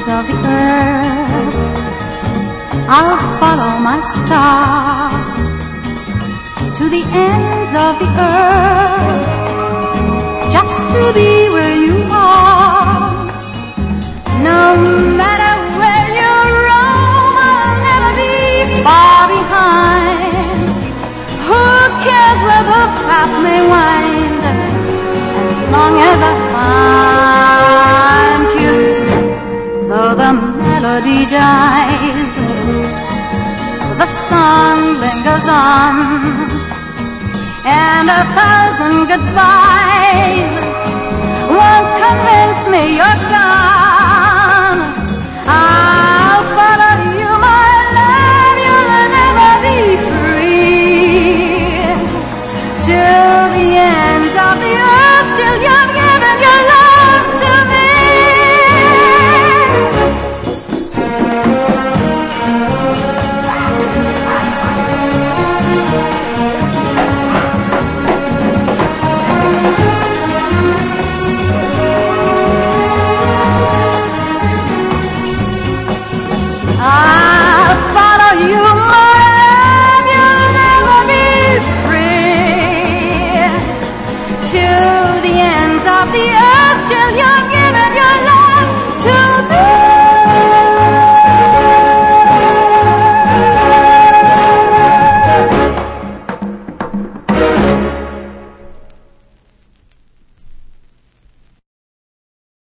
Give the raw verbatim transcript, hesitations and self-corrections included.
of the earth, I'll follow my star to the ends of the earth, just to be where you are. No matter where you roam, I'll never be far behind. Who cares where the path may wind, as long as I find you? Though the melody dies, the song lingers on, and a thousand goodbyes won't convince me you're gone. I